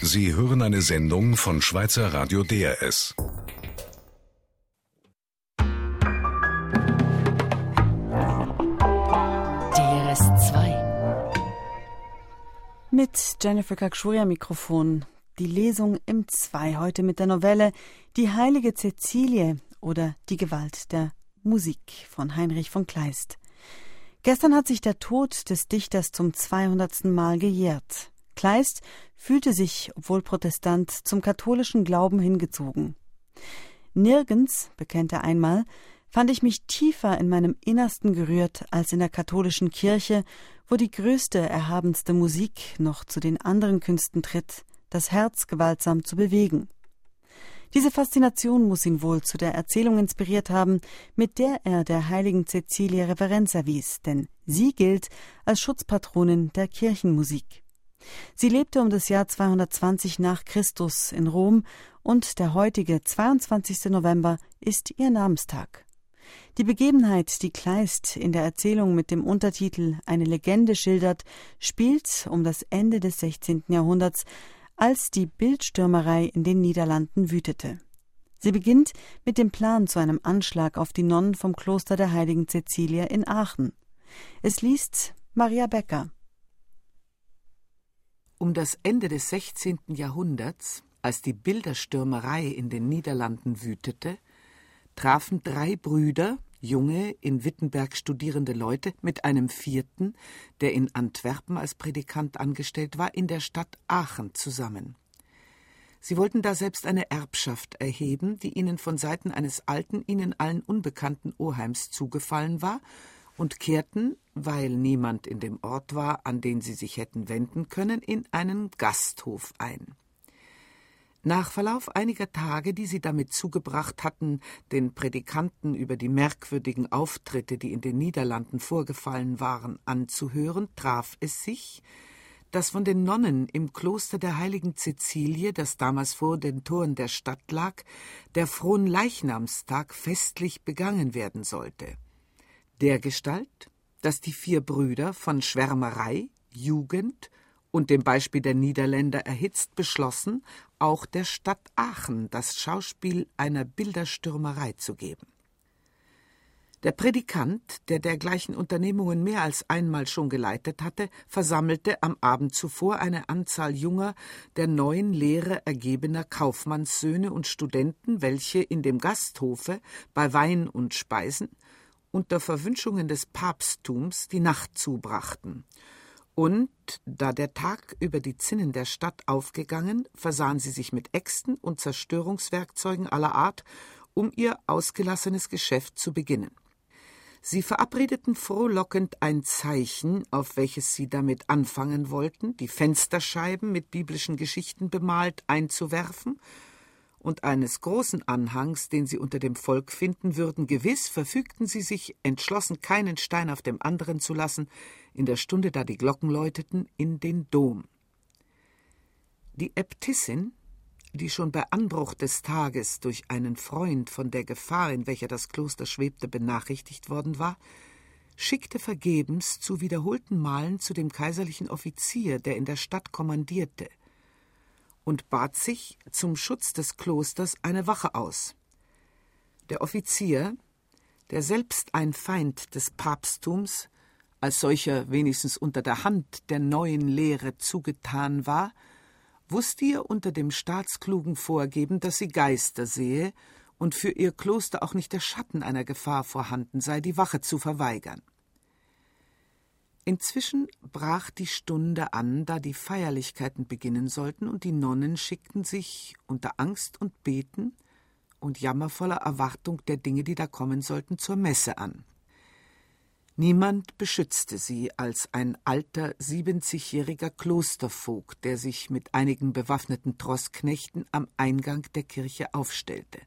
Sie hören eine Sendung von Schweizer Radio DRS. DRS 2 mit Jennifer Kakschuri am Mikrofon. Die Lesung im 2 heute mit der Novelle Die heilige Cäcilie oder Die Gewalt der Musik von Heinrich von Kleist. Gestern hat sich der Tod des Dichters zum 200. Mal gejährt. Kleist fühlte sich, obwohl Protestant, zum katholischen Glauben hingezogen. Nirgends, bekennt er einmal, fand ich mich tiefer in meinem Innersten gerührt als in der katholischen Kirche, wo die größte, erhabenste Musik noch zu den anderen Künsten tritt, das Herz gewaltsam zu bewegen. Diese Faszination muss ihn wohl zu der Erzählung inspiriert haben, mit der er der heiligen Cäcilie Reverenz erwies, denn sie gilt als Schutzpatronin der Kirchenmusik. Sie lebte um das Jahr 220 nach Christus in Rom und der heutige 22. November ist ihr Namenstag. Die Begebenheit, die Kleist in der Erzählung mit dem Untertitel Eine Legende schildert, spielt um das Ende des 16. Jahrhunderts, als die Bildstürmerei in den Niederlanden wütete. Sie beginnt mit dem Plan zu einem Anschlag auf die Nonnen vom Kloster der heiligen Cäcilie in Aachen. Es liest Maria Becker. Um das Ende des 16. Jahrhunderts, als die Bilderstürmerei in den Niederlanden wütete, trafen 3 Brüder, junge, in Wittenberg studierende Leute, mit einem 4., der in Antwerpen als Predikant angestellt war, in der Stadt Aachen zusammen. Sie wollten da selbst eine Erbschaft erheben, die ihnen von Seiten eines alten, ihnen allen unbekannten Oheims zugefallen war, und kehrten, weil niemand in dem Ort war, an den sie sich hätten wenden können, in einen Gasthof ein. Nach Verlauf einiger Tage, die sie damit zugebracht hatten, den Predikanten über die merkwürdigen Auftritte, die in den Niederlanden vorgefallen waren, anzuhören, traf es sich, dass von den Nonnen im Kloster der heiligen Cäcilie, das damals vor den Toren der Stadt lag, der Fronleichnamstag festlich begangen werden sollte. Dergestalt, dass die 4 Brüder von Schwärmerei, Jugend und dem Beispiel der Niederländer erhitzt beschlossen, auch der Stadt Aachen das Schauspiel einer Bilderstürmerei zu geben. Der Predikant, der dergleichen Unternehmungen mehr als einmal schon geleitet hatte, versammelte am Abend zuvor eine Anzahl junger, der neuen Lehre ergebener Kaufmannssöhne und Studenten, welche in dem Gasthofe bei Wein und Speisen unter Verwünschungen des Papsttums die Nacht zubrachten. Und, da der Tag über die Zinnen der Stadt aufgegangen, versahen sie sich mit Äxten und Zerstörungswerkzeugen aller Art, um ihr ausgelassenes Geschäft zu beginnen. Sie verabredeten frohlockend ein Zeichen, auf welches sie damit anfangen wollten, die Fensterscheiben mit biblischen Geschichten bemalt einzuwerfen, und eines großen Anhangs, den sie unter dem Volk finden würden, gewiss, verfügten sie sich, entschlossen, keinen Stein auf dem anderen zu lassen, in der Stunde, da die Glocken läuteten, in den Dom. Die Äbtissin, die schon bei Anbruch des Tages durch einen Freund von der Gefahr, in welcher das Kloster schwebte, benachrichtigt worden war, schickte vergebens zu wiederholten Malen zu dem kaiserlichen Offizier, der in der Stadt kommandierte, und bat sich zum Schutz des Klosters eine Wache aus. Der Offizier, der selbst ein Feind des Papsttums, als solcher wenigstens unter der Hand der neuen Lehre zugetan war, wusste ihr unter dem staatsklugen Vorgeben, dass sie Geister sehe und für ihr Kloster auch nicht der Schatten einer Gefahr vorhanden sei, die Wache zu verweigern. Inzwischen brach die Stunde an, da die Feierlichkeiten beginnen sollten, und die Nonnen schickten sich unter Angst und Beten und jammervoller Erwartung der Dinge, die da kommen sollten, zur Messe an. Niemand beschützte sie als ein alter 70-jähriger Klostervogt, der sich mit einigen bewaffneten Troßknechten am Eingang der Kirche aufstellte.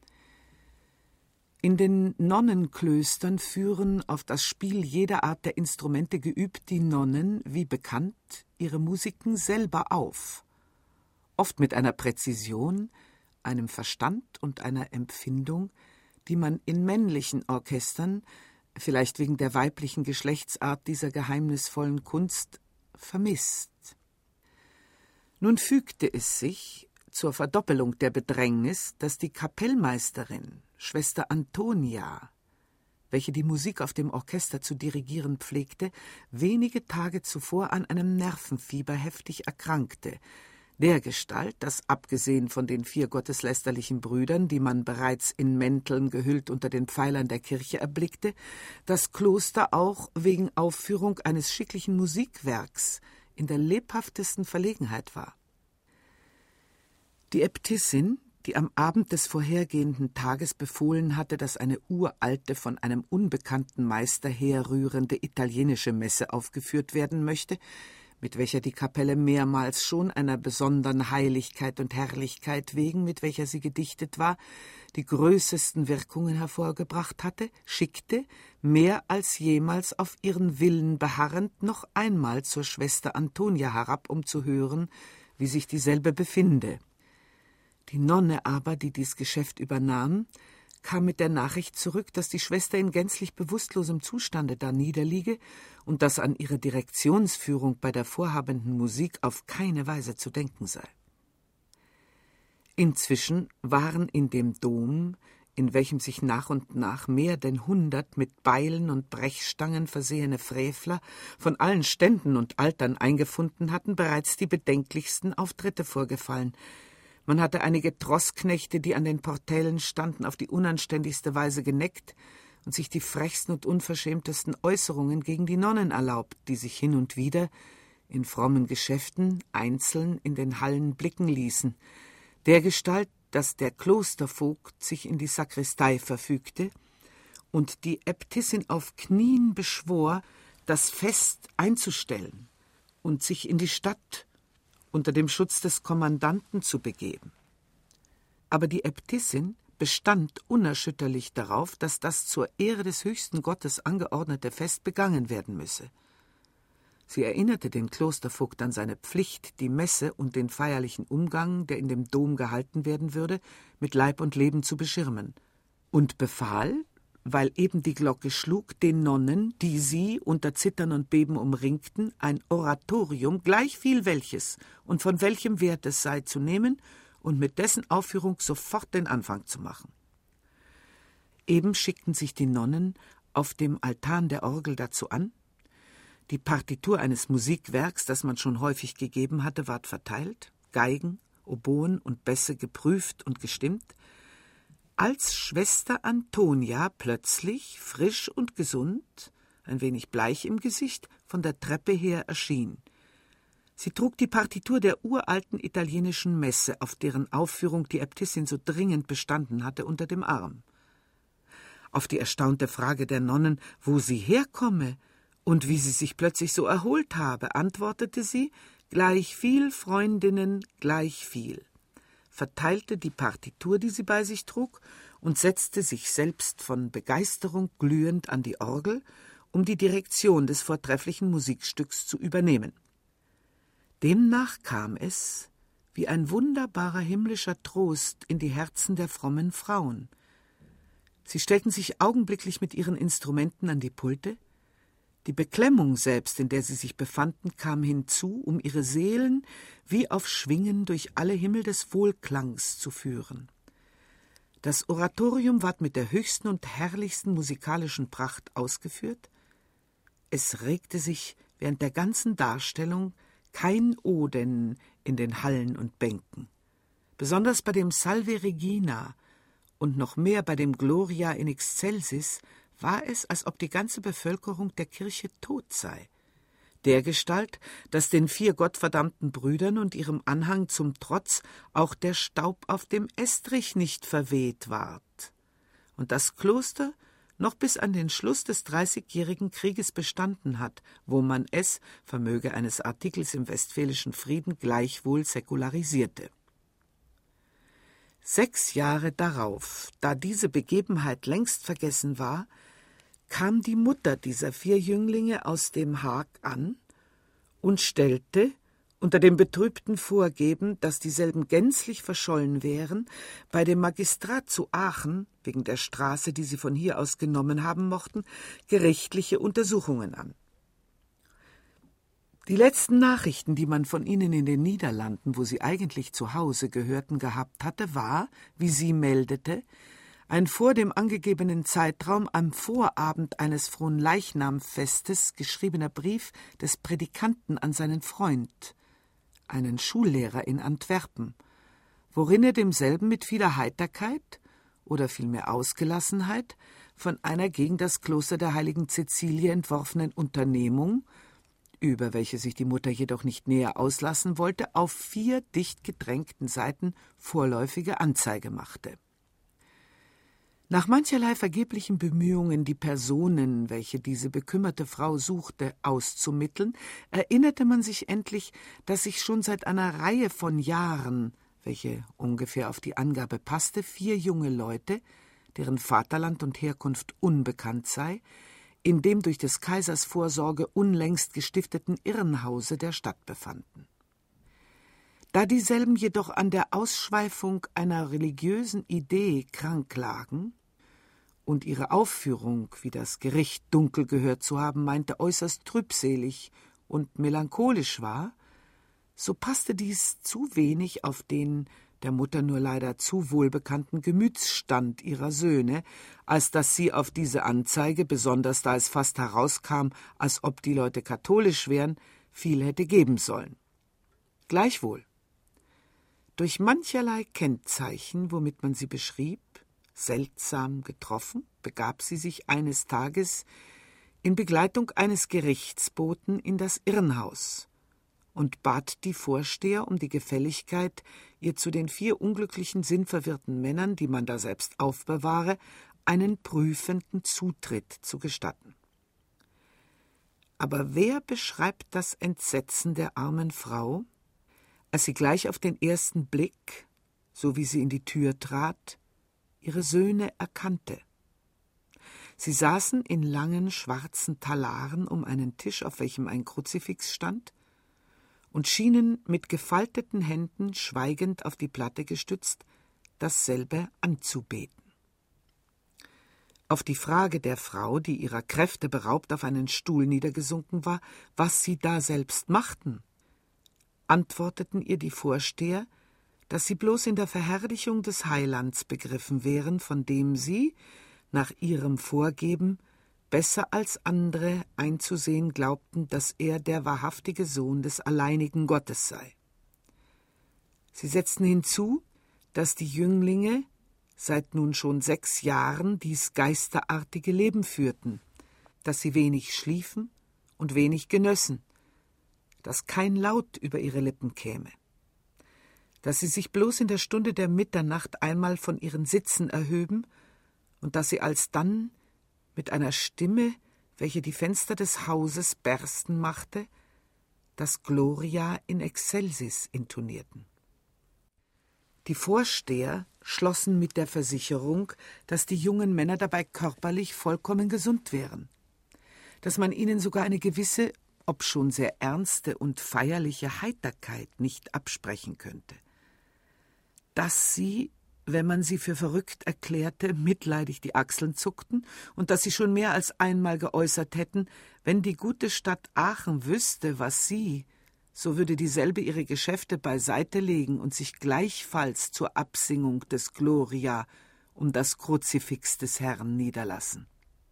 In den Nonnenklöstern führen, auf das Spiel jeder Art der Instrumente geübt, die Nonnen, wie bekannt, ihre Musiken selber auf, oft mit einer Präzision, einem Verstand und einer Empfindung, die man in männlichen Orchestern, vielleicht wegen der weiblichen Geschlechtsart dieser geheimnisvollen Kunst, vermisst. Nun fügte es sich zur Verdoppelung der Bedrängnis, dass die Kapellmeisterin, Schwester Antonia, welche die Musik auf dem Orchester zu dirigieren pflegte, wenige Tage zuvor an einem Nervenfieber heftig erkrankte, dergestalt, dass abgesehen von den 4 gotteslästerlichen Brüdern, die man bereits in Mänteln gehüllt unter den Pfeilern der Kirche erblickte, das Kloster auch wegen Aufführung eines schicklichen Musikwerks in der lebhaftesten Verlegenheit war. Die Äbtissin, die am Abend des vorhergehenden Tages befohlen hatte, dass eine uralte, von einem unbekannten Meister herrührende italienische Messe aufgeführt werden möchte, mit welcher die Kapelle mehrmals schon einer besonderen Heiligkeit und Herrlichkeit wegen, mit welcher sie gedichtet war, die größesten Wirkungen hervorgebracht hatte, schickte, mehr als jemals auf ihren Willen beharrend, noch einmal zur Schwester Antonia herab, um zu hören, wie sich dieselbe befinde. Die Nonne aber, die dies Geschäft übernahm, kam mit der Nachricht zurück, dass die Schwester in gänzlich bewusstlosem Zustande da niederliege und dass an ihre Direktionsführung bei der vorhabenden Musik auf keine Weise zu denken sei. Inzwischen waren in dem Dom, in welchem sich nach und nach mehr denn 100 mit Beilen und Brechstangen versehene Frevler von allen Ständen und Altern eingefunden hatten, bereits die bedenklichsten Auftritte vorgefallen. Man hatte einige Troßknechte, die an den Portellen standen, auf die unanständigste Weise geneckt und sich die frechsten und unverschämtesten Äußerungen gegen die Nonnen erlaubt, die sich hin und wieder in frommen Geschäften einzeln in den Hallen blicken ließen, dergestalt, dass der Klostervogt sich in die Sakristei verfügte und die Äbtissin auf Knien beschwor, das Fest einzustellen und sich in die Stadt unter dem Schutz des Kommandanten zu begeben. Aber die Äbtissin bestand unerschütterlich darauf, dass das zur Ehre des höchsten Gottes angeordnete Fest begangen werden müsse. Sie erinnerte den Klostervogt an seine Pflicht, die Messe und den feierlichen Umgang, der in dem Dom gehalten werden würde, mit Leib und Leben zu beschirmen, und befahl, weil eben die Glocke schlug, den Nonnen, die sie unter Zittern und Beben umringten, ein Oratorium, gleichviel welches und von welchem Wert es sei, zu nehmen und mit dessen Aufführung sofort den Anfang zu machen. Eben schickten sich die Nonnen auf dem Altan der Orgel dazu an. Die Partitur eines Musikwerks, das man schon häufig gegeben hatte, ward verteilt, Geigen, Oboen und Bässe geprüft und gestimmt, als Schwester Antonia plötzlich, frisch und gesund, ein wenig bleich im Gesicht, von der Treppe her erschien. Sie trug die Partitur der uralten italienischen Messe, auf deren Aufführung die Äbtissin so dringend bestanden hatte, unter dem Arm. Auf die erstaunte Frage der Nonnen, wo sie herkomme und wie sie sich plötzlich so erholt habe, antwortete sie, gleichviel, Freundinnen, gleichviel, verteilte die Partitur, die sie bei sich trug, und setzte sich selbst von Begeisterung glühend an die Orgel, um die Direktion des vortrefflichen Musikstücks zu übernehmen. Demnach kam es, wie ein wunderbarer himmlischer Trost, in die Herzen der frommen Frauen. Sie stellten sich augenblicklich mit ihren Instrumenten an die Pulte. Die Beklemmung selbst, in der sie sich befanden, kam hinzu, um ihre Seelen wie auf Schwingen durch alle Himmel des Wohlklangs zu führen. Das Oratorium ward mit der höchsten und herrlichsten musikalischen Pracht ausgeführt. Es regte sich während der ganzen Darstellung kein Oden in den Hallen und Bänken. Besonders bei dem Salve Regina und noch mehr bei dem Gloria in excelsis war es, als ob die ganze Bevölkerung der Kirche tot sei, dergestalt, dass den 4 gottverdammten Brüdern und ihrem Anhang zum Trotz auch der Staub auf dem Estrich nicht verweht ward, und das Kloster noch bis an den Schluss des 30-jährigen Krieges bestanden hat, wo man es, vermöge eines Artikels im Westfälischen Frieden, gleichwohl säkularisierte. 6 Jahre darauf, da diese Begebenheit längst vergessen war, kam die Mutter dieser 4 Jünglinge aus dem Haag an und stellte, unter dem betrübten Vorgeben, dass dieselben gänzlich verschollen wären, bei dem Magistrat zu Aachen, wegen der Straße, die sie von hier aus genommen haben mochten, gerichtliche Untersuchungen an. Die letzten Nachrichten, die man von ihnen in den Niederlanden, wo sie eigentlich zu Hause gehörten, gehabt hatte, war, wie sie meldete, ein vor dem angegebenen Zeitraum am Vorabend eines Fronleichnamfestes geschriebener Brief des Prädikanten an seinen Freund, einen Schullehrer in Antwerpen, worin er demselben mit vieler Heiterkeit oder vielmehr Ausgelassenheit von einer gegen das Kloster der heiligen Cäcilie entworfenen Unternehmung, über welche sich die Mutter jedoch nicht näher auslassen wollte, auf 4 dicht gedrängten Seiten vorläufige Anzeige machte. Nach mancherlei vergeblichen Bemühungen, die Personen, welche diese bekümmerte Frau suchte, auszumitteln, erinnerte man sich endlich, dass sich schon seit einer Reihe von Jahren, welche ungefähr auf die Angabe passte, 4 junge Leute, deren Vaterland und Herkunft unbekannt sei, in dem durch des Kaisers Vorsorge unlängst gestifteten Irrenhause der Stadt befanden. Da dieselben jedoch an der Ausschweifung einer religiösen Idee krank lagen und ihre Aufführung, wie das Gericht dunkel gehört zu haben meinte, äußerst trübselig und melancholisch war, so passte dies zu wenig auf den der Mutter nur leider zu wohlbekannten Gemütsstand ihrer Söhne, als dass sie auf diese Anzeige, besonders da es fast herauskam, als ob die Leute katholisch wären, viel hätte geben sollen. Gleichwohl, durch mancherlei Kennzeichen, womit man sie beschrieb, seltsam getroffen, begab sie sich eines Tages in Begleitung eines Gerichtsboten in das Irrenhaus und bat die Vorsteher um die Gefälligkeit, ihr zu den 4 unglücklichen, sinnverwirrten Männern, die man da selbst aufbewahre, einen prüfenden Zutritt zu gestatten. Aber wer beschreibt das Entsetzen der armen Frau, als sie gleich auf den ersten Blick, so wie sie in die Tür trat, ihre Söhne erkannte? Sie saßen in langen schwarzen Talaren um einen Tisch, auf welchem ein Kruzifix stand, und schienen mit gefalteten Händen, schweigend auf die Platte gestützt, dasselbe anzubeten. Auf die Frage der Frau, die ihrer Kräfte beraubt auf einen Stuhl niedergesunken war, was sie da selbst machten, antworteten ihr die Vorsteher, dass sie bloß in der Verherrlichung des Heilands begriffen wären, von dem sie, nach ihrem Vorgeben, besser als andere einzusehen glaubten, dass er der wahrhaftige Sohn des alleinigen Gottes sei. Sie setzten hinzu, dass die Jünglinge seit nun schon 6 Jahren dies geisterartige Leben führten, dass sie wenig schliefen und wenig genössen, dass kein Laut über ihre Lippen käme, dass sie sich bloß in der Stunde der Mitternacht einmal von ihren Sitzen erhöben und dass sie alsdann mit einer Stimme, welche die Fenster des Hauses bersten machte, das Gloria in excelsis intonierten. Die Vorsteher schlossen mit der Versicherung, dass die jungen Männer dabei körperlich vollkommen gesund wären, dass man ihnen sogar eine gewisse, obschon sehr ernste und feierliche Heiterkeit nicht absprechen könnte, dass sie, wenn man sie für verrückt erklärte, mitleidig die Achseln zuckten und dass sie schon mehr als einmal geäußert hätten, wenn die gute Stadt Aachen wüsste, was sie, so würde dieselbe ihre Geschäfte beiseite legen und sich gleichfalls zur Absingung des Gloria um das Kruzifix des Herrn niederlassen.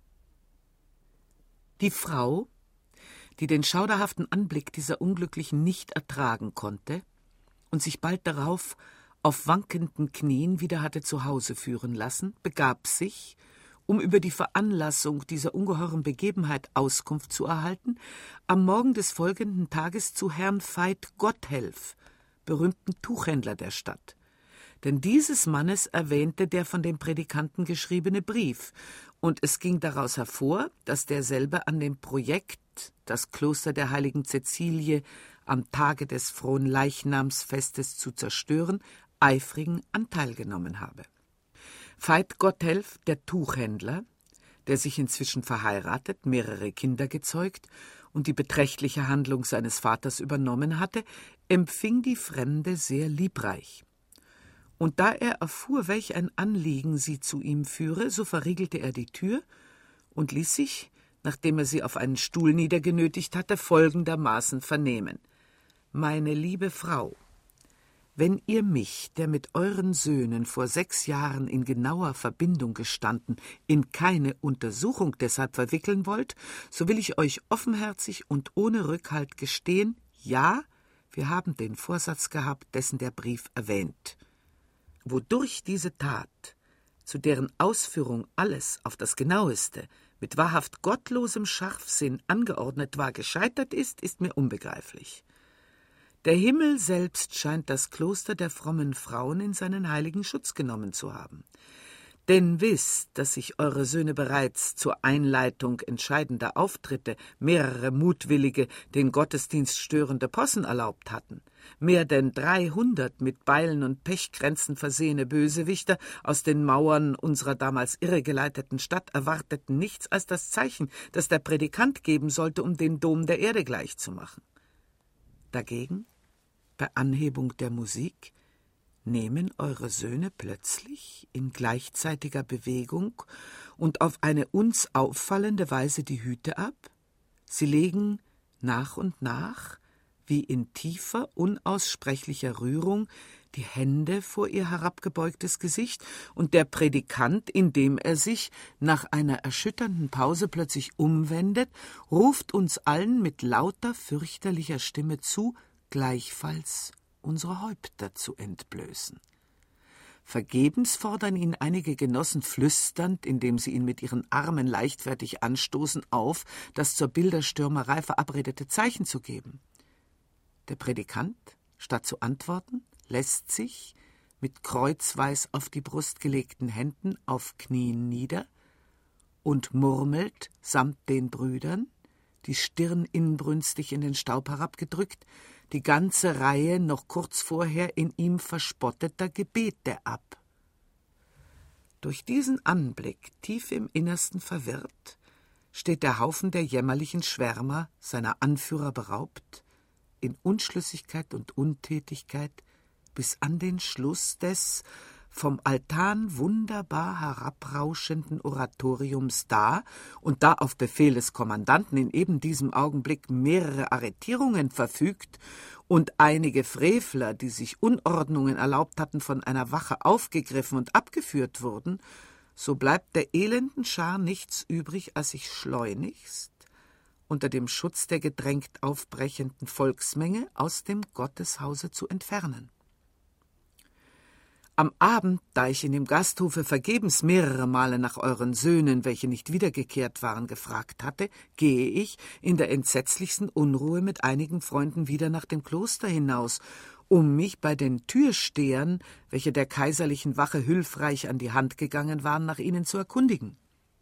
Die Frau, die den schauderhaften Anblick dieser Unglücklichen nicht ertragen konnte und sich bald darauf auf wankenden Knien wieder hatte zu Hause führen lassen, begab sich, um über die Veranlassung dieser ungeheuren Begebenheit Auskunft zu erhalten, am Morgen des folgenden Tages zu Herrn Veit Gotthelf, berühmten Tuchhändler der Stadt. Denn dieses Mannes erwähnte der von dem Prädikanten geschriebene Brief, und es ging daraus hervor, dass derselbe an dem Projekt, das Kloster der heiligen Cäcilie am Tage des Fronleichnamsfestes zu zerstören, eifrigen Anteil genommen habe. Veit Gotthelf, der Tuchhändler, der sich inzwischen verheiratet, mehrere Kinder gezeugt und die beträchtliche Handlung seines Vaters übernommen hatte, empfing die Fremde sehr liebreich. Und da er erfuhr, welch ein Anliegen sie zu ihm führe, so verriegelte er die Tür und ließ sich, nachdem er sie auf einen Stuhl niedergenötigt hatte, folgendermaßen vernehmen: »Meine liebe Frau, wenn ihr mich, der mit euren Söhnen vor 6 Jahren in genauer Verbindung gestanden, in keine Untersuchung deshalb verwickeln wollt, so will ich euch offenherzig und ohne Rückhalt gestehen, ja, wir haben den Vorsatz gehabt, dessen der Brief erwähnt. Wodurch diese Tat, zu deren Ausführung alles auf das Genaueste mit wahrhaft gottlosem Scharfsinn angeordnet war, gescheitert ist, ist mir unbegreiflich. Der Himmel selbst scheint das Kloster der frommen Frauen in seinen heiligen Schutz genommen zu haben. Denn wisst, dass sich eure Söhne bereits zur Einleitung entscheidender Auftritte mehrere mutwillige, den Gottesdienst störende Possen erlaubt hatten. Mehr denn 300 mit Beilen und Pechkränzen versehene Bösewichter aus den Mauern unserer damals irregeleiteten Stadt erwarteten nichts als das Zeichen, das der Prädikant geben sollte, um den Dom der Erde gleichzumachen. Dagegen, bei Anhebung der Musik, nehmen eure Söhne plötzlich in gleichzeitiger Bewegung und auf eine uns auffallende Weise die Hüte ab? Sie legen nach und nach, wie in tiefer, unaussprechlicher Rührung, die Hände vor ihr herabgebeugtes Gesicht, und der Prädikant, indem er sich nach einer erschütternden Pause plötzlich umwendet, ruft uns allen mit lauter, fürchterlicher Stimme zu, gleichfalls unsere Häupter zu entblößen. Vergebens fordern ihn einige Genossen flüsternd, indem sie ihn mit ihren Armen leichtfertig anstoßen, auf, das zur Bilderstürmerei verabredete Zeichen zu geben. Der Prädikant, statt zu antworten, lässt sich, mit kreuzweis auf die Brust gelegten Händen, auf Knien nieder und murmelt samt den Brüdern, die Stirn inbrünstig in den Staub herabgedrückt, die ganze Reihe noch kurz vorher in ihm verspotteter Gebete ab. Durch diesen Anblick, tief im Innersten verwirrt, steht der Haufen der jämmerlichen Schwärmer, seiner Anführer beraubt, in Unschlüssigkeit und Untätigkeit, bis an den Schluss des vom Altan wunderbar herabrauschenden Oratoriums da und da auf Befehl des Kommandanten in eben diesem Augenblick mehrere Arretierungen verfügt und einige Frevler, die sich Unordnungen erlaubt hatten, von einer Wache aufgegriffen und abgeführt wurden, so bleibt der elenden Schar nichts übrig, als sich schleunigst unter dem Schutz der gedrängt aufbrechenden Volksmenge aus dem Gotteshause zu entfernen. Am Abend, da ich in dem Gasthofe vergebens mehrere Male nach euren Söhnen, welche nicht wiedergekehrt waren, gefragt hatte, gehe ich in der entsetzlichsten Unruhe mit einigen Freunden wieder nach dem Kloster hinaus, um mich bei den Türstehern, welche der kaiserlichen Wache hilfreich an die Hand gegangen waren, nach ihnen zu erkundigen.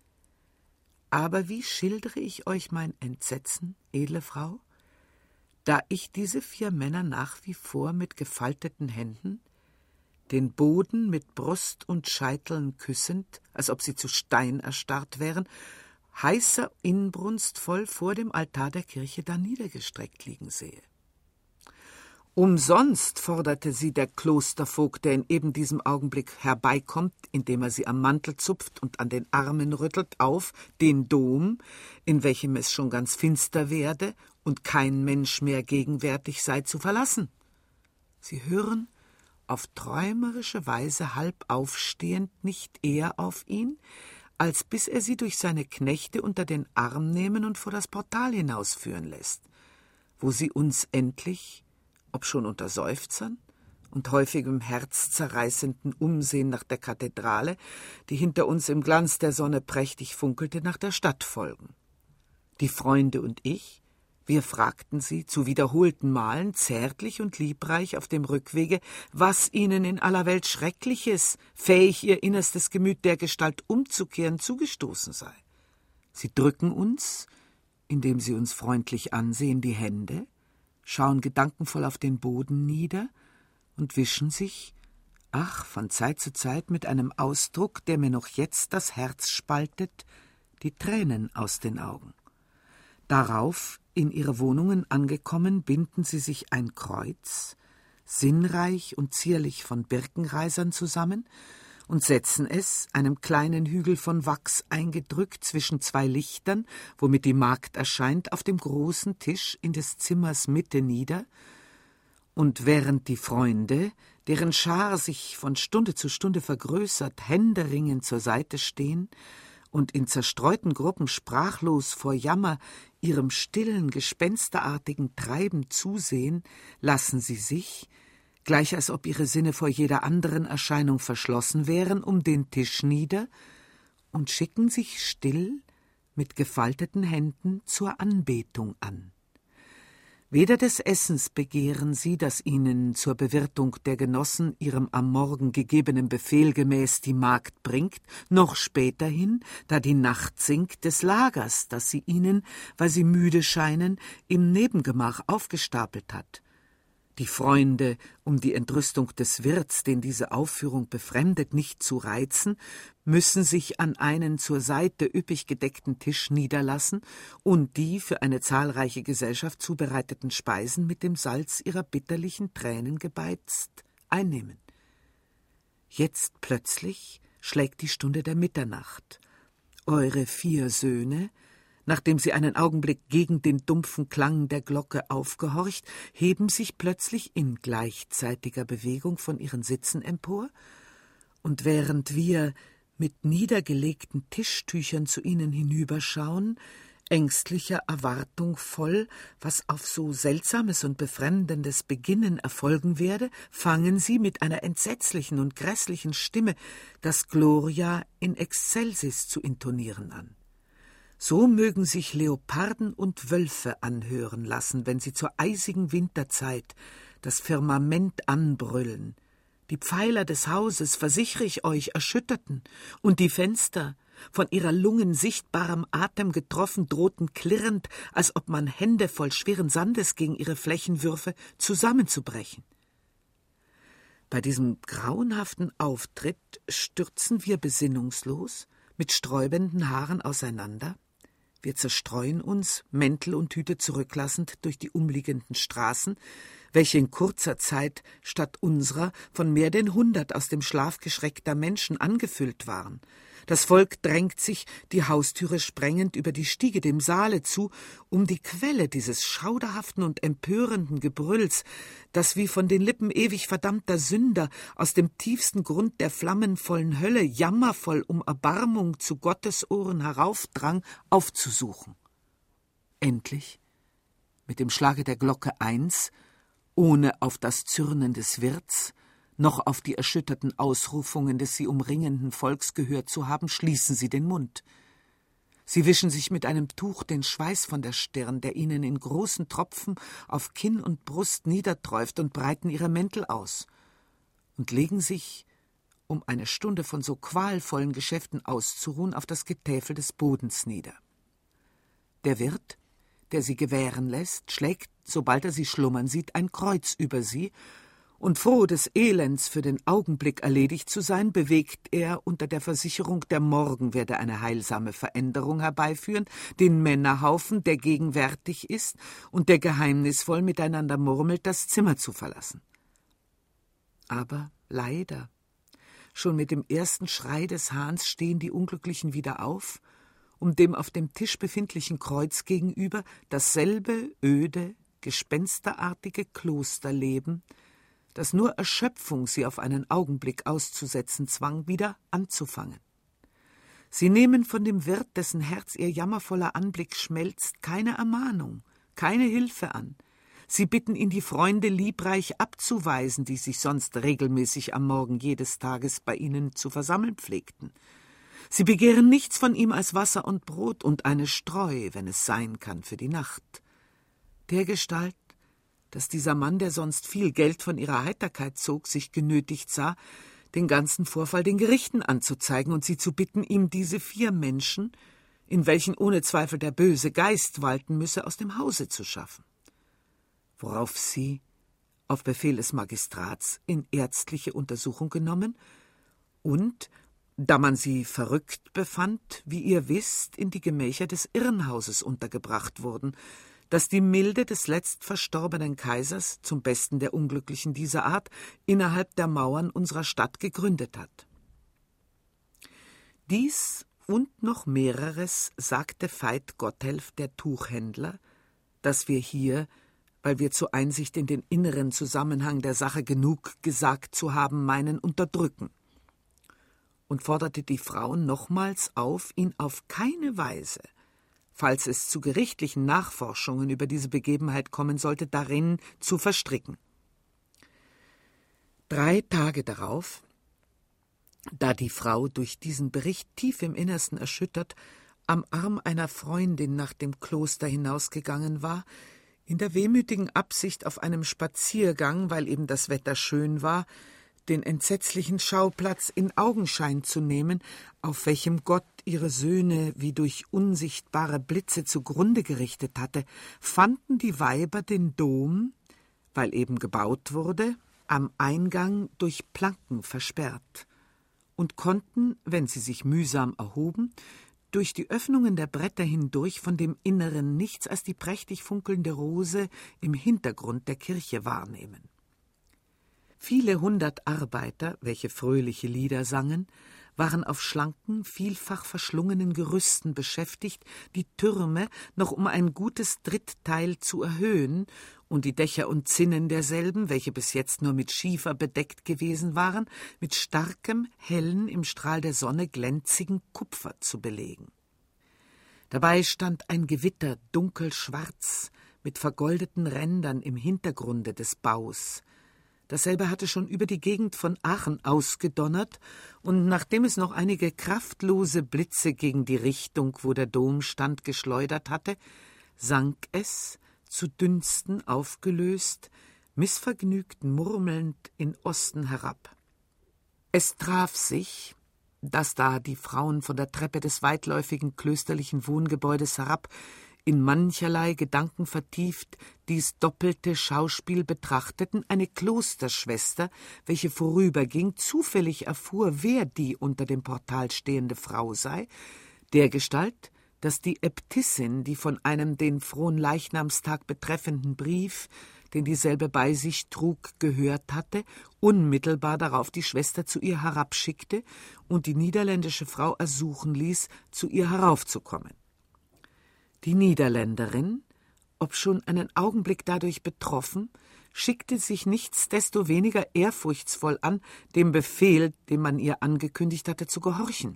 Aber wie schildere ich euch mein Entsetzen, edle Frau, da ich diese 4 Männer nach wie vor mit gefalteten Händen, den Boden mit Brust und Scheiteln küssend, als ob sie zu Stein erstarrt wären, heißer Inbrunst voll vor dem Altar der Kirche da niedergestreckt liegen sehe. Umsonst forderte sie der Klostervogt, der in eben diesem Augenblick herbeikommt, indem er sie am Mantel zupft und an den Armen rüttelt, auf, den Dom, in welchem es schon ganz finster werde und kein Mensch mehr gegenwärtig sei, zu verlassen. Sie hören auf träumerische Weise halb aufstehend nicht eher auf ihn, als bis er sie durch seine Knechte unter den Arm nehmen und vor das Portal hinausführen lässt, wo sie uns endlich, obschon unter Seufzern und häufigem herzzerreißenden Umsehen nach der Kathedrale, die hinter uns im Glanz der Sonne prächtig funkelte, nach der Stadt folgen. Die Freunde und ich, wir fragten sie zu wiederholten Malen zärtlich und liebreich auf dem Rückwege, was ihnen in aller Welt Schreckliches, fähig ihr innerstes Gemüt dergestalt umzukehren, zugestoßen sei. Sie drücken uns, indem sie uns freundlich ansehen, die Hände, schauen gedankenvoll auf den Boden nieder und wischen sich, von Zeit zu Zeit mit einem Ausdruck, der mir noch jetzt das Herz spaltet, die Tränen aus den Augen. Darauf, in ihre Wohnungen angekommen, binden sie sich ein Kreuz, sinnreich und zierlich von Birkenreisern zusammen, und setzen es, einem kleinen Hügel von Wachs eingedrückt, zwischen zwei Lichtern, womit die Magd erscheint, auf dem großen Tisch in des Zimmers Mitte nieder, und während die Freunde, deren Schar sich von Stunde zu Stunde vergrößert, händeringend zur Seite stehen und in zerstreuten Gruppen sprachlos vor Jammer ihrem stillen, gespensterartigen Treiben zusehen, lassen sie sich, gleich als ob ihre Sinne vor jeder anderen Erscheinung verschlossen wären, um den Tisch nieder und schicken sich still mit gefalteten Händen zur Anbetung an. Weder des Essens begehren sie, das ihnen zur Bewirtung der Genossen ihrem am Morgen gegebenen Befehl gemäß die Magd bringt, noch späterhin, da die Nacht sinkt, des Lagers, das sie ihnen, weil sie müde scheinen, im Nebengemach aufgestapelt hat. Die Freunde, um die Entrüstung des Wirts, den diese Aufführung befremdet, nicht zu reizen, müssen sich an einen zur Seite üppig gedeckten Tisch niederlassen und die für eine zahlreiche Gesellschaft zubereiteten Speisen mit dem Salz ihrer bitterlichen Tränen gebeizt einnehmen. Jetzt plötzlich schlägt die Stunde der Mitternacht. Eure 4 Söhne, nachdem sie einen Augenblick gegen den dumpfen Klang der Glocke aufgehorcht, heben sich plötzlich in gleichzeitiger Bewegung von ihren Sitzen empor, und während wir mit niedergelegten Tischtüchern zu ihnen hinüberschauen, ängstlicher Erwartung voll, was auf so seltsames und befremdendes Beginnen erfolgen werde, fangen sie mit einer entsetzlichen und grässlichen Stimme das Gloria in excelsis zu intonieren an. So mögen sich Leoparden und Wölfe anhören lassen, wenn sie zur eisigen Winterzeit das Firmament anbrüllen. Die Pfeiler des Hauses, versichere ich euch, erschütterten, und die Fenster, von ihrer Lungen sichtbarem Atem getroffen, drohten klirrend, als ob man Hände voll schweren Sandes gegen ihre Flächen würfe, zusammenzubrechen. Bei diesem grauenhaften Auftritt stürzen wir besinnungslos, mit sträubenden Haaren auseinander. Wir zerstreuen uns, Mäntel und Hüte zurücklassend, durch die umliegenden Straßen, welche in kurzer Zeit statt unserer von mehr denn 100 aus dem Schlaf geschreckter Menschen angefüllt waren. Das Volk drängt sich, die Haustüre sprengend, über die Stiege dem Saale zu, um die Quelle dieses schauderhaften und empörenden Gebrülls, das wie von den Lippen ewig verdammter Sünder aus dem tiefsten Grund der flammenvollen Hölle jammervoll um Erbarmung zu Gottes Ohren heraufdrang, aufzusuchen. Endlich, mit dem Schlage der Glocke 1, ohne auf das Zürnen des Wirts, noch auf die erschütterten Ausrufungen des sie umringenden Volks gehört zu haben, schließen sie den Mund. Sie wischen sich mit einem Tuch den Schweiß von der Stirn, der ihnen in großen Tropfen auf Kinn und Brust niederträuft, und breiten ihre Mäntel aus und legen sich, um eine Stunde von so qualvollen Geschäften auszuruhen, auf das Getäfel des Bodens nieder. Der Wirt, der sie gewähren lässt, schlägt, sobald er sie schlummern sieht, ein Kreuz über sie, und froh des Elends für den Augenblick erledigt zu sein, bewegt er unter der Versicherung, der Morgen werde eine heilsame Veränderung herbeiführen, den Männerhaufen, der gegenwärtig ist und der geheimnisvoll miteinander murmelt, das Zimmer zu verlassen. Aber leider, schon mit dem ersten Schrei des Hahns stehen die Unglücklichen wieder auf, um dem auf dem Tisch befindlichen Kreuz gegenüber dasselbe öde, gespensterartige Klosterleben, das nur Erschöpfung sie auf einen Augenblick auszusetzen zwang, wieder anzufangen. Sie nehmen von dem Wirt, dessen Herz ihr jammervoller Anblick schmelzt, keine Ermahnung, keine Hilfe an. Sie bitten ihn, die Freunde liebreich abzuweisen, die sich sonst regelmäßig am Morgen jedes Tages bei ihnen zu versammeln pflegten. Sie begehren nichts von ihm als Wasser und Brot und eine Streu, wenn es sein kann, für die Nacht. Dergestalt, dass dieser Mann, der sonst viel Geld von ihrer Heiterkeit zog, sich genötigt sah, den ganzen Vorfall den Gerichten anzuzeigen und sie zu bitten, ihm diese 4 Menschen, in welchen ohne Zweifel der böse Geist walten müsse, aus dem Hause zu schaffen. Worauf sie, auf Befehl des Magistrats, in ärztliche Untersuchung genommen und, da man sie verrückt befand, wie ihr wisst, in die Gemächer des Irrenhauses untergebracht wurden, das die Milde des letzt verstorbenen Kaisers zum Besten der Unglücklichen dieser Art innerhalb der Mauern unserer Stadt gegründet hat. Dies und noch mehreres sagte Veit Gotthelf, der Tuchhändler, dass wir hier, weil wir zur Einsicht in den inneren Zusammenhang der Sache genug gesagt zu haben meinen, unterdrücken, und forderte die Frauen nochmals auf, ihn auf keine Weise, falls es zu gerichtlichen Nachforschungen über diese Begebenheit kommen sollte, darin zu verstricken. 3 Tage darauf, da die Frau durch diesen Bericht tief im Innersten erschüttert am Arm einer Freundin nach dem Kloster hinausgegangen war, in der wehmütigen Absicht, auf einem Spaziergang, weil eben das Wetter schön war, den entsetzlichen Schauplatz in Augenschein zu nehmen, auf welchem Gott ihre Söhne wie durch unsichtbare Blitze zugrunde gerichtet hatte, fanden die Weiber den Dom, weil eben gebaut wurde, am Eingang durch Planken versperrt und konnten, wenn sie sich mühsam erhoben, durch die Öffnungen der Bretter hindurch von dem Inneren nichts als die prächtig funkelnde Rose im Hintergrund der Kirche wahrnehmen. Viele 100 Arbeiter, welche fröhliche Lieder sangen, waren auf schlanken, vielfach verschlungenen Gerüsten beschäftigt, die Türme noch um ein gutes Drittteil zu erhöhen und die Dächer und Zinnen derselben, welche bis jetzt nur mit Schiefer bedeckt gewesen waren, mit starkem, hellen, im Strahl der Sonne glänzigen Kupfer zu belegen. Dabei stand ein Gewitter dunkelschwarz mit vergoldeten Rändern im Hintergrunde des Baus. Dasselbe hatte schon über die Gegend von Aachen ausgedonnert, und nachdem es noch einige kraftlose Blitze gegen die Richtung, wo der Dom stand, geschleudert hatte, sank es, zu Dünsten aufgelöst, missvergnügt murmelnd in Osten herab. Es traf sich, dass da die Frauen von der Treppe des weitläufigen klösterlichen Wohngebäudes herab in mancherlei Gedanken vertieft dies doppelte Schauspiel betrachteten, eine Klosterschwester, welche vorüberging, zufällig erfuhr, wer die unter dem Portal stehende Frau sei, dergestalt, dass die Äbtissin, die von einem den Fronleichnamstag betreffenden Brief, den dieselbe bei sich trug, gehört hatte, unmittelbar darauf die Schwester zu ihr herabschickte und die niederländische Frau ersuchen ließ, zu ihr heraufzukommen. Die Niederländerin, obschon einen Augenblick dadurch betroffen, schickte sich nichtsdestoweniger ehrfurchtsvoll an, dem Befehl, den man ihr angekündigt hatte, zu gehorchen.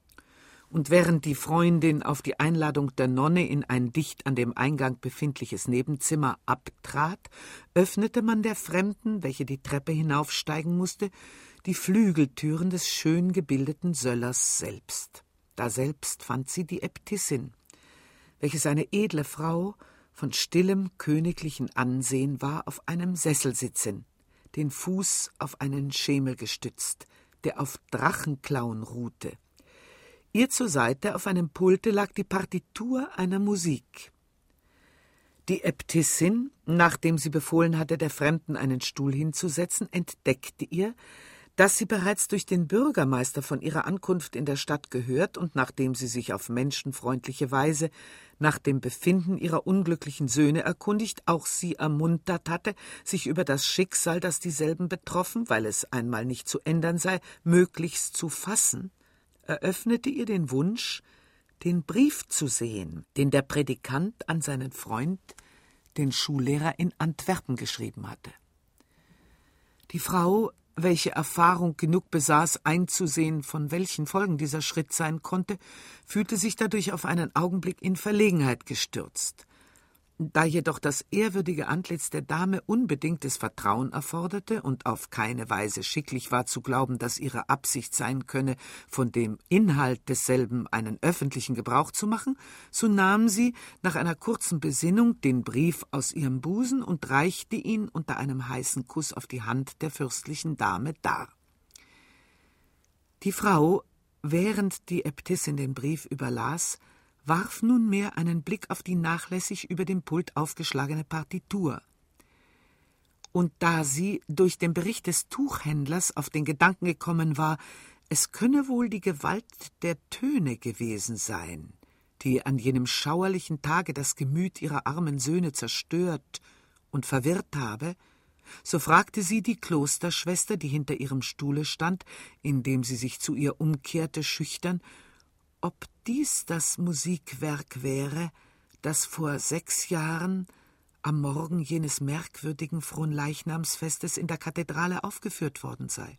Und während die Freundin auf die Einladung der Nonne in ein dicht an dem Eingang befindliches Nebenzimmer abtrat, öffnete man der Fremden, welche die Treppe hinaufsteigen musste, die Flügeltüren des schön gebildeten Söllers selbst. Daselbst fand sie die Äbtissin, welches eine edle Frau von stillem königlichen Ansehen war, auf einem Sessel sitzen, den Fuß auf einen Schemel gestützt, der auf Drachenklauen ruhte. Ihr zur Seite auf einem Pulte lag die Partitur einer Musik. Die Äbtissin, nachdem sie befohlen hatte, der Fremden einen Stuhl hinzusetzen, entdeckte ihr, dass sie bereits durch den Bürgermeister von ihrer Ankunft in der Stadt gehört und nachdem sie sich auf menschenfreundliche Weise nach dem Befinden ihrer unglücklichen Söhne erkundigt, auch sie ermuntert hatte, sich über das Schicksal, das dieselben betroffen, weil es einmal nicht zu ändern sei, möglichst zu fassen, eröffnete ihr den Wunsch, den Brief zu sehen, den der Prädikant an seinen Freund, den Schullehrer in Antwerpen, geschrieben hatte. Die Frau, welche Erfahrung genug besaß, einzusehen, von welchen Folgen dieser Schritt sein konnte, fühlte sich dadurch auf einen Augenblick in Verlegenheit gestürzt. Da jedoch das ehrwürdige Antlitz der Dame unbedingtes Vertrauen erforderte und auf keine Weise schicklich war zu glauben, dass ihre Absicht sein könne, von dem Inhalt desselben einen öffentlichen Gebrauch zu machen, so nahm sie nach einer kurzen Besinnung den Brief aus ihrem Busen und reichte ihn unter einem heißen Kuss auf die Hand der fürstlichen Dame dar. Die Frau, während die Äbtissin den Brief überlas, warf nunmehr einen Blick auf die nachlässig über dem Pult aufgeschlagene Partitur. Und da sie durch den Bericht des Tuchhändlers auf den Gedanken gekommen war, es könne wohl die Gewalt der Töne gewesen sein, die an jenem schauerlichen Tage das Gemüt ihrer armen Söhne zerstört und verwirrt habe, So fragte sie die Klosterschwester, die hinter ihrem Stuhle stand, indem sie sich zu ihr umkehrte, schüchtern, ob dies das Musikwerk wäre, das vor 6 Jahren am Morgen jenes merkwürdigen Fronleichnamsfestes in der Kathedrale aufgeführt worden sei.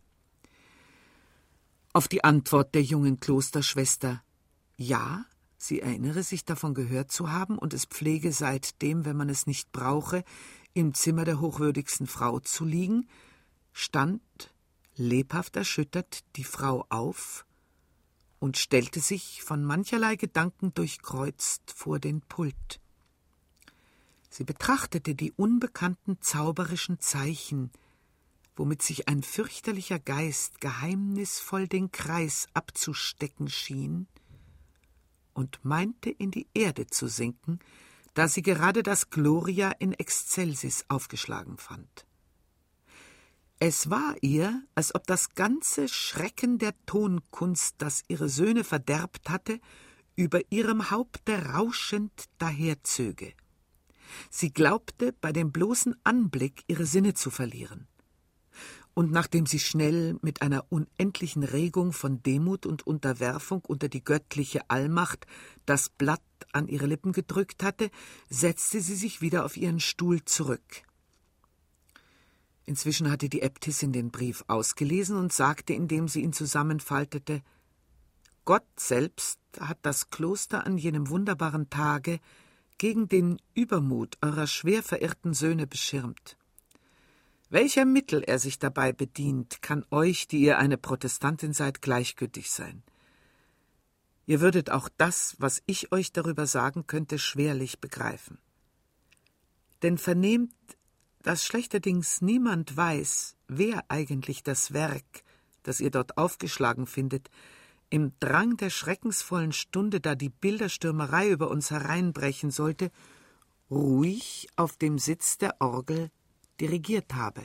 Auf die Antwort der jungen Klosterschwester, ja, sie erinnere sich davon gehört zu haben und es pflege seitdem, wenn man es nicht brauche, im Zimmer der hochwürdigsten Frau zu liegen, stand, lebhaft erschüttert, die Frau auf und stellte sich, von mancherlei Gedanken durchkreuzt, vor den Pult. Sie betrachtete die unbekannten zauberischen Zeichen, womit sich ein fürchterlicher Geist geheimnisvoll den Kreis abzustecken schien, und meinte in die Erde zu sinken, da sie gerade das Gloria in Excelsis aufgeschlagen fand. Es war ihr, als ob das ganze Schrecken der Tonkunst, das ihre Söhne verderbt hatte, über ihrem Haupte rauschend daherzöge. Sie glaubte, bei dem bloßen Anblick ihre Sinne zu verlieren. Und nachdem sie schnell mit einer unendlichen Regung von Demut und Unterwerfung unter die göttliche Allmacht das Blatt an ihre Lippen gedrückt hatte, setzte sie sich wieder auf ihren Stuhl zurück. Inzwischen hatte die Äbtissin den Brief ausgelesen und sagte, indem sie ihn zusammenfaltete, »Gott selbst hat das Kloster an jenem wunderbaren Tage gegen den Übermut eurer schwer verirrten Söhne beschirmt. Welcher Mittel er sich dabei bedient, kann euch, die ihr eine Protestantin seid, gleichgültig sein. Ihr würdet auch das, was ich euch darüber sagen könnte, schwerlich begreifen. Denn vernehmt, dass schlechterdings niemand weiß, wer eigentlich das Werk, das ihr dort aufgeschlagen findet, im Drang der schreckensvollen Stunde, da die Bilderstürmerei über uns hereinbrechen sollte, ruhig auf dem Sitz der Orgel dirigiert habe.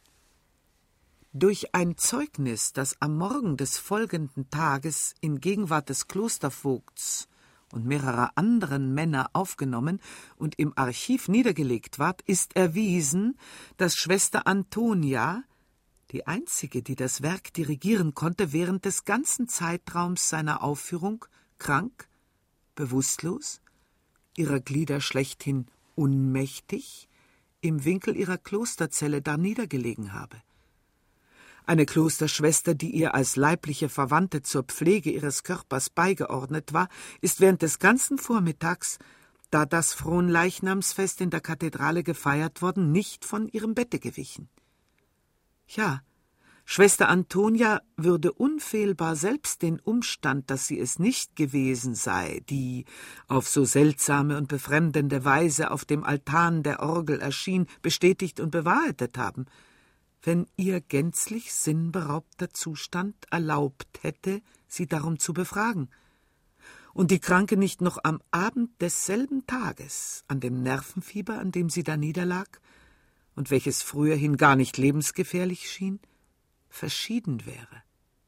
Durch ein Zeugnis, das am Morgen des folgenden Tages in Gegenwart des Klostervogts und mehrerer anderen Männer aufgenommen und im Archiv niedergelegt ward, ist erwiesen, dass Schwester Antonia, die einzige, die das Werk dirigieren konnte, während des ganzen Zeitraums seiner Aufführung krank, bewusstlos, ihrer Glieder schlechthin unmächtig, im Winkel ihrer Klosterzelle darniedergelegen habe. Eine Klosterschwester, die ihr als leibliche Verwandte zur Pflege ihres Körpers beigeordnet war, ist während des ganzen Vormittags, da das Fronleichnamsfest in der Kathedrale gefeiert worden, nicht von ihrem Bette gewichen. Ja, Schwester Antonia würde unfehlbar selbst den Umstand, dass sie es nicht gewesen sei, die auf so seltsame und befremdende Weise auf dem Altan der Orgel erschien, bestätigt und bewahrheitet haben, wenn ihr gänzlich sinnberaubter Zustand erlaubt hätte, sie darum zu befragen, und die Kranke nicht noch am Abend desselben Tages, an dem Nervenfieber, an dem sie da niederlag, und welches früherhin gar nicht lebensgefährlich schien, verschieden wäre.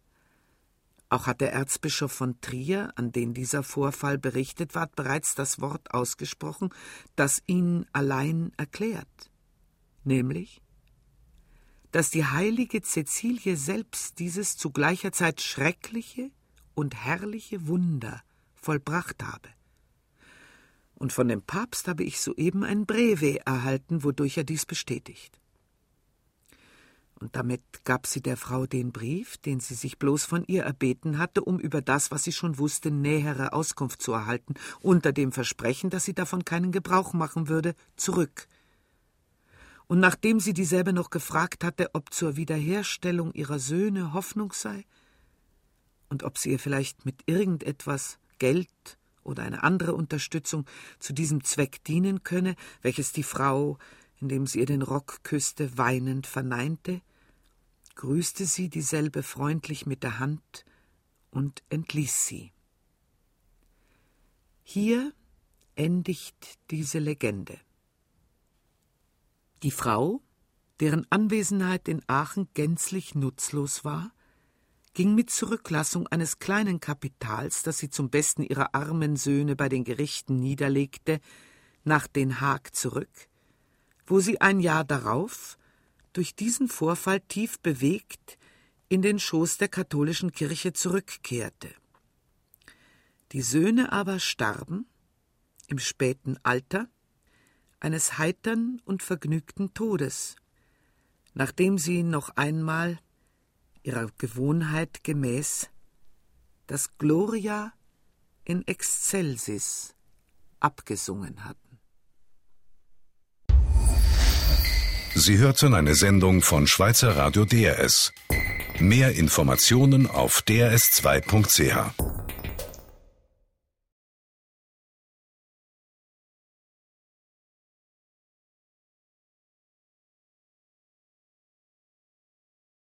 Auch hat der Erzbischof von Trier, an den dieser Vorfall berichtet ward, bereits das Wort ausgesprochen, das ihn allein erklärt, nämlich, dass die heilige Cäcilie selbst dieses zu gleicher Zeit schreckliche und herrliche Wunder vollbracht habe. Und von dem Papst habe ich soeben ein Breve erhalten, wodurch er dies bestätigt. Und damit gab sie der Frau den Brief, den sie sich bloß von ihr erbeten hatte, um über das, was sie schon wusste, nähere Auskunft zu erhalten, unter dem Versprechen, dass sie davon keinen Gebrauch machen würde, zurück. Und nachdem sie dieselbe noch gefragt hatte, ob zur Wiederherstellung ihrer Söhne Hoffnung sei und ob sie ihr vielleicht mit irgendetwas, Geld oder eine andere Unterstützung, zu diesem Zweck dienen könne, welches die Frau, indem sie ihr den Rock küsste, weinend verneinte, grüßte sie dieselbe freundlich mit der Hand und entließ sie. Hier endigt diese Legende. Die Frau, deren Anwesenheit in Aachen gänzlich nutzlos war, ging mit Zurücklassung eines kleinen Kapitals, das sie zum Besten ihrer armen Söhne bei den Gerichten niederlegte, nach Den Haag zurück, wo sie ein Jahr darauf, durch diesen Vorfall tief bewegt in den Schoß der katholischen Kirche zurückkehrte. Die Söhne aber starben im späten Alter eines heitern und vergnügten Todes, nachdem sie noch einmal ihrer Gewohnheit gemäß das Gloria in excelsis abgesungen hatten. Sie hörten eine Sendung von Schweizer Radio DRS. Mehr Informationen auf drs2.ch.